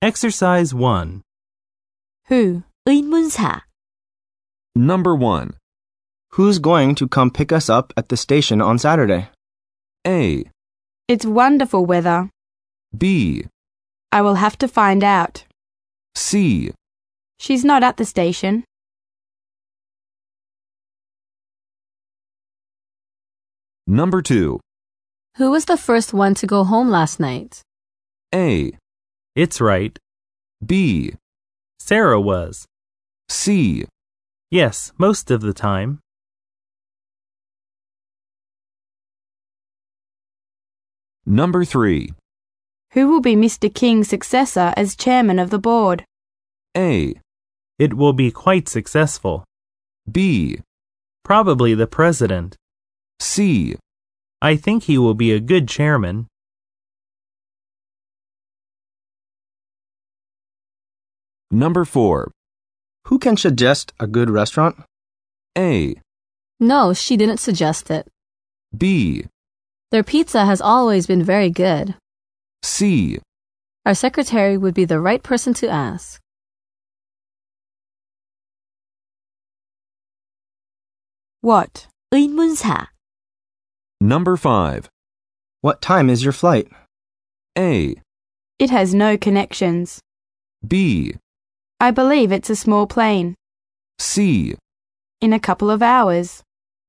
Exercise 1. Who, 의문사. Number 1. Who's going to come pick us up at the station on Saturday? A. It's wonderful weather. B. I will have to find out. C. She's not at the station. Number 2. Who was the first one to go home last night? A. It's right. B. Sarah was. C. Yes, most of the time. Number 3. Who will be Mr. King's successor as chairman of the board? A. It will be quite successful. B. Probably the president. C. I think he will be a good chairman. Number 4. Who can suggest a good restaurant? A. No, she didn't suggest it. B. Their pizza has always been very good. C. Our secretary would be the right person to ask. What? 의문사. Number 5. What time is your flight? A. It has no connections. B. I believe it's a small plane. C. In a couple of hours.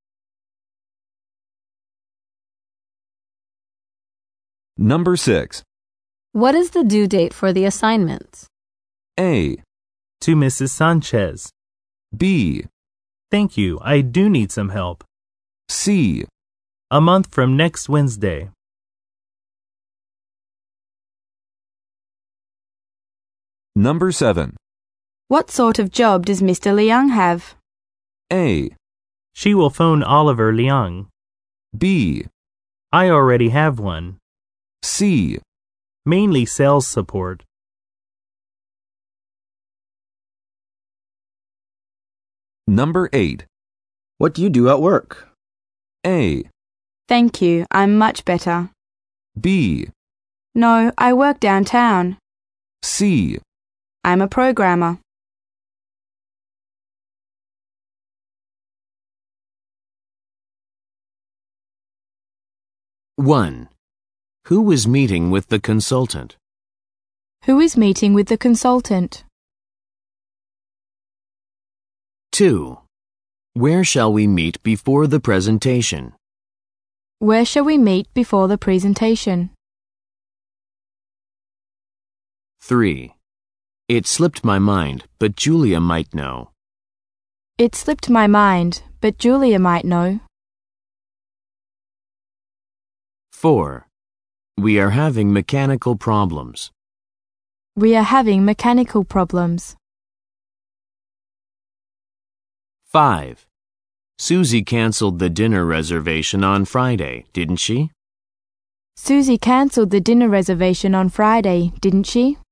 Number 6. What is the due date for the assignment? A. To Mrs. Sanchez. B. Thank you, I do need some help. C. A month from next Wednesday. Number 7. What sort of job does Mr. Liang have? A. She will phone Oliver Liang. B. I already have one. C. Mainly sales support. Number 8. What do you do at work? A. Thank you, I'm much better. B. No, I work downtown. C. I'm a programmer. One. Who was meeting with the consultant? Who is meeting with the consultant? 2. Where shall we meet before the presentation? Where shall we meet before the presentation? 3. It slipped my mind, but Julia might know. It slipped my mind, but Julia might know. 4. We are having mechanical problems. We are having mechanical problems. 5. Susie canceled the dinner reservation on Friday, didn't she? Susie cancelled the dinner reservation on Friday, didn't she?